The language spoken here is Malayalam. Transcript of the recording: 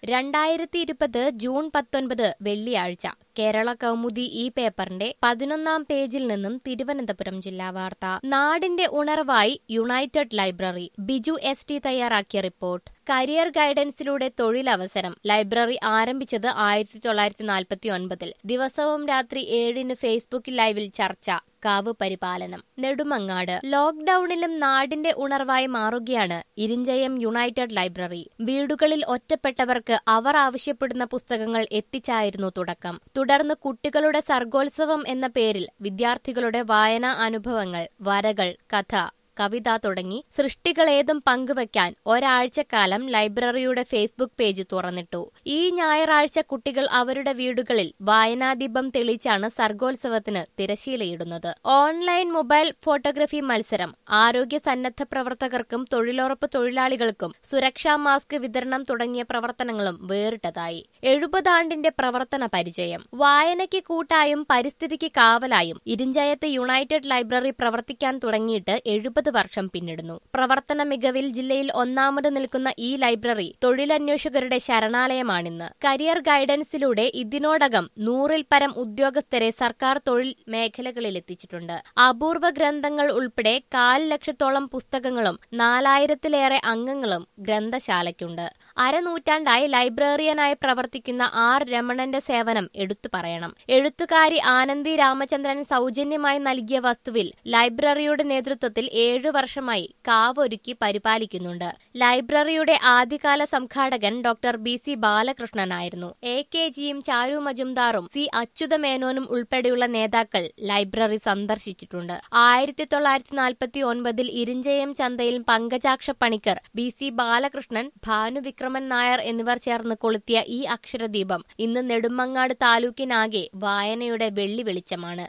2020 ജൂൺ 19 വെള്ളിയാഴ്ച കേരള കൗമുദി ഈ പേപ്പറിന്റെ 11-ാം പേജിൽ നിന്നും തിരുവനന്തപുരം ജില്ലാ വാർത്ത. നാടിന്റെ ഉണർവായി യുണൈറ്റഡ് ലൈബ്രറി. ബിജു ST തയ്യാറാക്കിയ റിപ്പോർട്ട്. കരിയർ ഗൈഡൻസിലൂടെ തൊഴിലവസരം. ലൈബ്രറി ആരംഭിച്ചത് 1949. ദിവസവും രാത്രി 7-ന് ഫേസ്ബുക്ക് ലൈവിൽ ചർച്ച. കാവ് പരിപാലനം. നെടുമങ്ങാട്. ലോക്ഡൌണിലും നാടിന്റെ ഉണർവായി മാറുകയാണ് ഇരിഞ്ചയം യുണൈറ്റഡ് ലൈബ്രറി. വീടുകളിൽ ഒറ്റപ്പെട്ടവർക്ക് അവർ ആവശ്യപ്പെടുന്ന പുസ്തകങ്ങൾ എത്തിച്ചായിരുന്നു തുടക്കം. തുടർന്ന് കുട്ടികളുടെ സർഗോത്സവം എന്ന പേരിൽ വിദ്യാർത്ഥികളുടെ വായനാ അനുഭവങ്ങൾ, വരകൾ, കഥ, കവിത തുടങ്ങി സൃഷ്ടികളേതും പങ്കുവയ്ക്കാൻ ഒരാഴ്ചക്കാലം ലൈബ്രറിയുടെ ഫേസ്ബുക്ക് പേജ് തുറന്നിട്ടു. ഈ ഞായറാഴ്ച കുട്ടികൾ അവരുടെ വീടുകളിൽ വായനാദീപം തെളിയിച്ചാണ് സർഗോത്സവത്തിന് തിരശീലയിടുന്നത്. ഓൺലൈൻ മൊബൈൽ ഫോട്ടോഗ്രഫി മത്സരം. ആരോഗ്യ സന്നദ്ധ പ്രവർത്തകർക്കും തൊഴിലുറപ്പ് തൊഴിലാളികൾക്കും സുരക്ഷാ മാസ്ക് വിതരണം തുടങ്ങിയ പ്രവർത്തനങ്ങളും വേറിട്ടതായി. 70 ആണ്ടിന്റെ പ്രവർത്തന പരിചയം. വായനയ്ക്ക് കൂട്ടായും പരിസ്ഥിതിക്ക് കാവലായും ഇരിഞ്ചയത്ത് യുണൈറ്റഡ് ലൈബ്രറി പ്രവർത്തിക്കാൻ തുടങ്ങിയിട്ട് 70 വർഷം പിന്നിടുന്നു. പ്രവർത്തന മികവിൽ ജില്ലയിൽ ഒന്നാമത് നിൽക്കുന്ന ഈ ലൈബ്രറി തൊഴിലന്വേഷകരുടെ ശരണാലയമാണിന്ന്. കരിയർ ഗൈഡൻസിലൂടെ ഇതിനോടകം 100-ൽ പരം ഉദ്യോഗസ്ഥരെ സർക്കാർ തൊഴിൽ മേഖലകളിലെത്തിച്ചിട്ടുണ്ട്. അപൂർവ ഗ്രന്ഥങ്ങൾ ഉൾപ്പെടെ 1/4 ലക്ഷത്തോളം പുസ്തകങ്ങളും 4000-ലേറെ അംഗങ്ങളും ഗ്രന്ഥശാലയ്ക്കുണ്ട്. അരനൂറ്റാണ്ടായി ലൈബ്രറിയനായി പ്രവർത്തിക്കുന്ന R രമണന്റെ സേവനം എടുത്തു പറയണം. എഴുത്തുകാരി ആനന്ദി രാമചന്ദ്രൻ സൗജന്യമായി നൽകിയ വസ്തുവിൽ ലൈബ്രറിയുടെ നേതൃത്വത്തിൽ 7 വർഷമായി കാവൊരുക്കി പരിപാലിക്കുന്നുണ്ട്. ലൈബ്രറിയുടെ ആദ്യകാല സംഘാടകൻ ഡോക്ടർ BC ബാലകൃഷ്ണനായിരുന്നു. AKGയും ചാരു മജുംദാറും C അച്യുതമേനോനും ഉൾപ്പെടെയുള്ള നേതാക്കൾ ലൈബ്രറി സന്ദർശിച്ചിട്ടുണ്ട്. 1949 ഇരിഞ്ചയം ചന്തയിൽ പങ്കജാക്ഷ പണിക്കർ, BC ബാലകൃഷ്ണൻ, ഭാനുവിക്രമൻ നായർ എന്നിവർ ചേർന്ന് കൊളുത്തിയ ഈ അക്ഷരദീപം ഇന്ന് നെടുമങ്ങാട് താലൂക്കിനാകെ വായനയുടെ വെള്ളി വെളിച്ചമാണ്.